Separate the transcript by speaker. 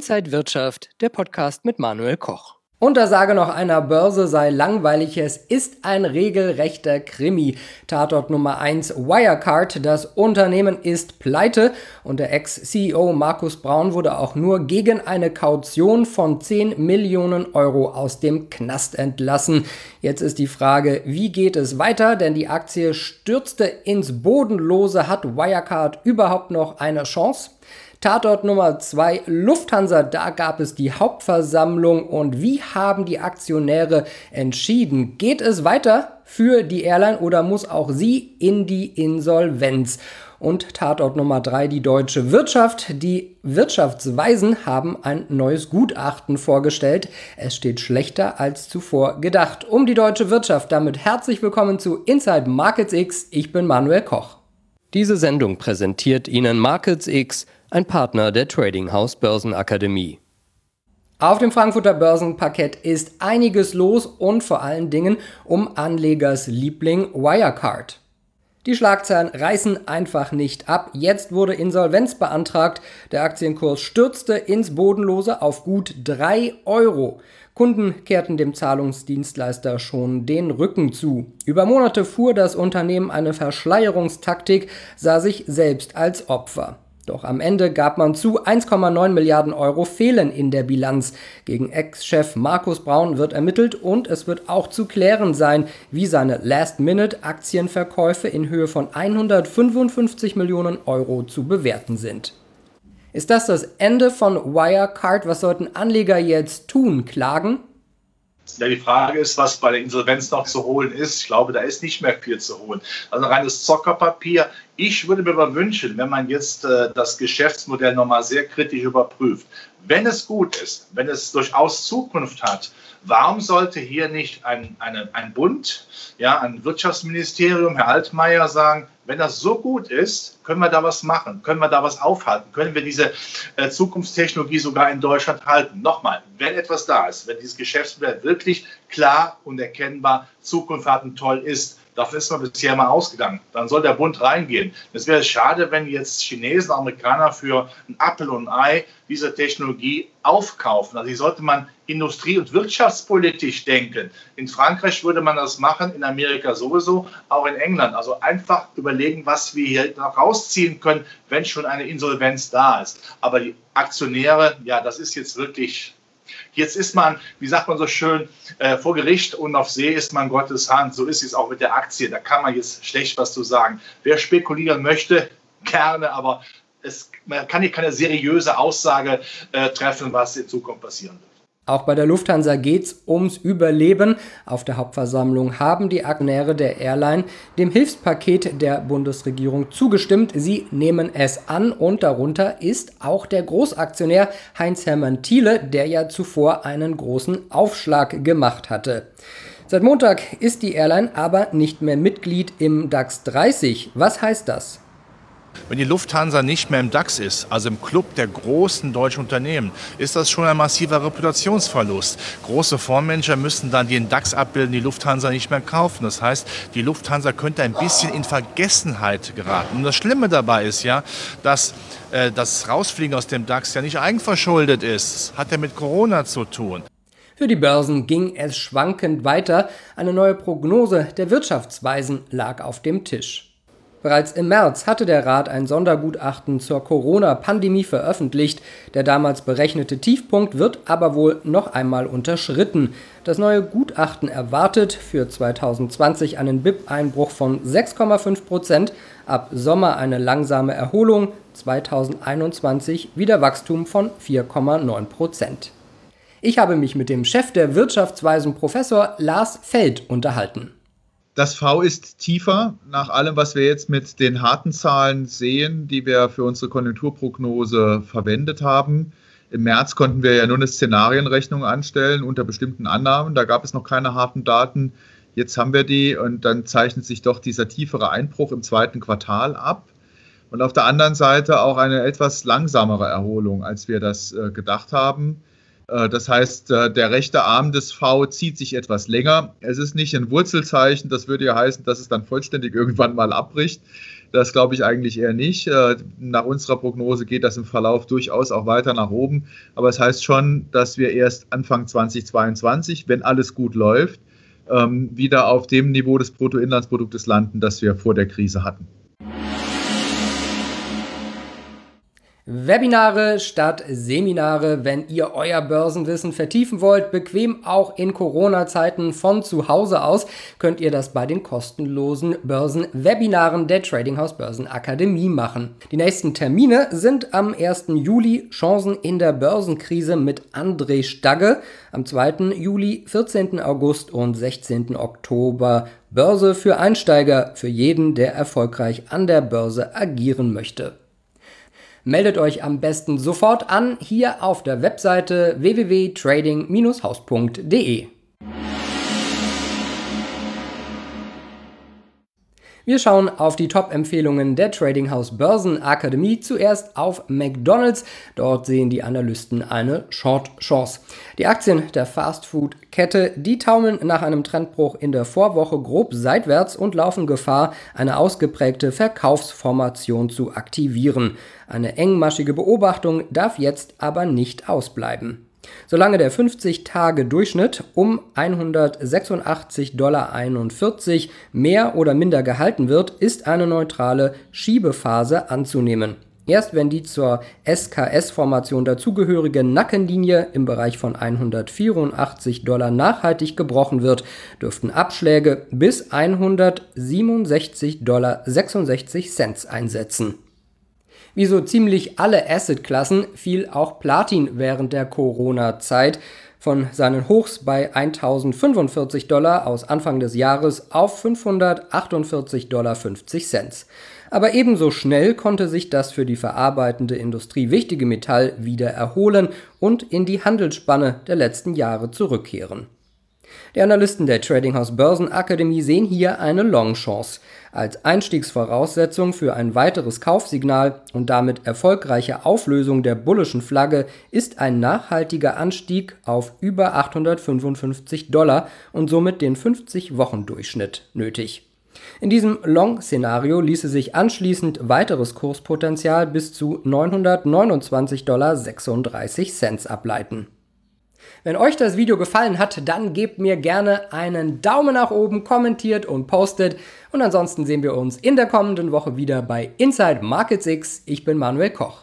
Speaker 1: Inside Wirtschaft, der Podcast mit Manuel Koch.
Speaker 2: Untersage noch einer Börse sei langweilig, es ist ein regelrechter Krimi. Tatort Nummer 1 Wirecard, das Unternehmen ist pleite und der Ex-CEO Markus Braun wurde auch nur gegen eine Kaution von 10 Millionen Euro aus dem Knast entlassen. Jetzt ist die Frage, wie geht es weiter, denn die Aktie stürzte ins Bodenlose. Hat Wirecard überhaupt noch eine Chance? Tatort Nummer 2, Lufthansa, da gab es die Hauptversammlung und wie haben die Aktionäre entschieden? Geht es weiter für die Airline oder muss auch sie in die Insolvenz? Und Tatort Nummer 3, die deutsche Wirtschaft. Die Wirtschaftsweisen haben ein neues Gutachten vorgestellt. Es steht schlechter als zuvor gedacht. Um die deutsche Wirtschaft, damit herzlich willkommen zu Inside Markets X. Ich bin Manuel Koch.
Speaker 1: Diese Sendung präsentiert Ihnen Markets X, ein Partner der Trading House Börsenakademie.
Speaker 2: Auf dem Frankfurter Börsenparkett ist einiges los und vor allen Dingen um Anlegers Liebling Wirecard. Die Schlagzeilen reißen einfach nicht ab. Jetzt wurde Insolvenz beantragt. Der Aktienkurs stürzte ins Bodenlose auf gut 3 Euro. Kunden kehrten dem Zahlungsdienstleister schon den Rücken zu. Über Monate fuhr das Unternehmen eine Verschleierungstaktik, sah sich selbst als Opfer. Doch am Ende gab man zu, 1,9 Milliarden Euro fehlen in der Bilanz. Gegen Ex-Chef Markus Braun wird ermittelt und es wird auch zu klären sein, wie seine Last-Minute-Aktienverkäufe in Höhe von 155 Millionen Euro zu bewerten sind. Ist das Ende von Wirecard? Was sollten Anleger jetzt tun? Klagen?
Speaker 3: Ja, die Frage ist, was bei der Insolvenz noch zu holen ist. Ich glaube, da ist nicht mehr viel zu holen. Also reines Zockerpapier. Ich würde mir aber wünschen, wenn man jetzt das Geschäftsmodell nochmal sehr kritisch überprüft. Wenn es gut ist, wenn es durchaus Zukunft hat, warum sollte hier nicht ein Bund, ja, ein Wirtschaftsministerium, Herr Altmaier, sagen, wenn das so gut ist, können wir da was machen, können wir da was aufhalten, können wir diese Zukunftstechnologie sogar in Deutschland halten. Nochmal, wenn etwas da ist, wenn dieses Geschäftsmodell wirklich klar und erkennbar Zukunft hat und toll ist, davon ist man bisher mal ausgegangen. Dann soll der Bund reingehen. Es wäre schade, wenn jetzt Chinesen, Amerikaner für ein Apfel und ein Ei diese Technologie aufkaufen. Also hier sollte man industrie- und wirtschaftspolitisch denken. In Frankreich würde man das machen, in Amerika sowieso, auch in England. Also einfach überlegen, was wir hier noch rausziehen können, wenn schon eine Insolvenz da ist. Aber die Aktionäre, ja, das ist jetzt wirklich... Jetzt ist man, wie sagt man so schön, vor Gericht und auf See ist man Gottes Hand. So ist es auch mit der Aktie. Da kann man jetzt schlecht was zu sagen. Wer spekulieren möchte, gerne, aber man kann hier keine seriöse Aussage treffen, was in Zukunft passieren wird.
Speaker 2: Auch bei der Lufthansa geht's ums Überleben. Auf der Hauptversammlung haben die Aktionäre der Airline dem Hilfspaket der Bundesregierung zugestimmt. Sie nehmen es an und darunter ist auch der Großaktionär Heinz-Hermann Thiele, der ja zuvor einen großen Aufschlag gemacht hatte. Seit Montag ist die Airline aber nicht mehr Mitglied im DAX 30. Was heißt das?
Speaker 4: Wenn die Lufthansa nicht mehr im DAX ist, also im Club der großen deutschen Unternehmen, ist das schon ein massiver Reputationsverlust. Große Fondsmanager müssten dann, die den DAX abbilden, die Lufthansa nicht mehr kaufen. Das heißt, die Lufthansa könnte ein bisschen in Vergessenheit geraten. Und das Schlimme dabei ist ja, dass das Rausfliegen aus dem DAX ja nicht eigenverschuldet ist. Das hat ja mit Corona zu tun.
Speaker 2: Für die Börsen ging es schwankend weiter. Eine neue Prognose der Wirtschaftsweisen lag auf dem Tisch. Bereits im März hatte der Rat ein Sondergutachten zur Corona-Pandemie veröffentlicht. Der damals berechnete Tiefpunkt wird aber wohl noch einmal unterschritten. Das neue Gutachten erwartet für 2020 einen BIP-Einbruch von 6,5%, ab Sommer eine langsame Erholung, 2021 wieder Wachstum von 4,9%. Ich habe mich mit dem Chef der Wirtschaftsweisen Professor Lars Feld unterhalten.
Speaker 5: Das V ist tiefer, nach allem, was wir jetzt mit den harten Zahlen sehen, die wir für unsere Konjunkturprognose verwendet haben. Im März konnten wir ja nur eine Szenarienrechnung anstellen unter bestimmten Annahmen. Da gab es noch keine harten Daten. Jetzt haben wir die und dann zeichnet sich doch dieser tiefere Einbruch im zweiten Quartal ab. Und auf der anderen Seite auch eine etwas langsamere Erholung, als wir das gedacht haben. Das heißt, der rechte Arm des V zieht sich etwas länger. Es ist nicht ein Wurzelzeichen, das würde ja heißen, dass es dann vollständig irgendwann mal abbricht. Das glaube ich eigentlich eher nicht. Nach unserer Prognose geht das im Verlauf durchaus auch weiter nach oben. Aber es heißt schon, dass wir erst Anfang 2022, wenn alles gut läuft, wieder auf dem Niveau des Bruttoinlandsproduktes landen, das wir vor der Krise hatten.
Speaker 2: Webinare statt Seminare, wenn ihr euer Börsenwissen vertiefen wollt, bequem auch in Corona-Zeiten von zu Hause aus, könnt ihr das bei den kostenlosen Börsenwebinaren der Trading House Börsenakademie machen. Die nächsten Termine sind am 1. Juli Chancen in der Börsenkrise mit André Stagge, am 2. Juli, 14. August und 16. Oktober Börse für Einsteiger, für jeden, der erfolgreich an der Börse agieren möchte. Meldet euch am besten sofort an, hier auf der Webseite www.trading-haus.de. Wir schauen auf die Top-Empfehlungen der Trading House Börsenakademie. Zuerst auf McDonald's. Dort sehen die Analysten eine Short-Chance. Die Aktien der Fast-Food-Kette, die taumeln nach einem Trendbruch in der Vorwoche grob seitwärts und laufen Gefahr, eine ausgeprägte Verkaufsformation zu aktivieren. Eine engmaschige Beobachtung darf jetzt aber nicht ausbleiben. Solange der 50-Tage-Durchschnitt um $186,41 mehr oder minder gehalten wird, ist eine neutrale Schiebephase anzunehmen. Erst wenn die zur SKS-Formation dazugehörige Nackenlinie im Bereich von $184 nachhaltig gebrochen wird, dürften Abschläge bis $167,66 einsetzen. Wie so ziemlich alle Assetklassen fiel auch Platin während der Corona-Zeit von seinen Hochs bei $1.045 aus Anfang des Jahres auf $548,50. Aber ebenso schnell konnte sich das für die verarbeitende Industrie wichtige Metall wieder erholen und in die Handelsspanne der letzten Jahre zurückkehren. Die Analysten der Trading House Börsenakademie sehen hier eine Long-Chance. Als Einstiegsvoraussetzung für ein weiteres Kaufsignal und damit erfolgreiche Auflösung der bullischen Flagge ist ein nachhaltiger Anstieg auf über $855 und somit den 50-Wochen-Durchschnitt nötig. In diesem Long-Szenario ließe sich anschließend weiteres Kurspotenzial bis zu $929,36 ableiten. Wenn euch das Video gefallen hat, dann gebt mir gerne einen Daumen nach oben, kommentiert und postet. Und ansonsten sehen wir uns in der kommenden Woche wieder bei Inside Markets X. Ich bin Manuel Koch.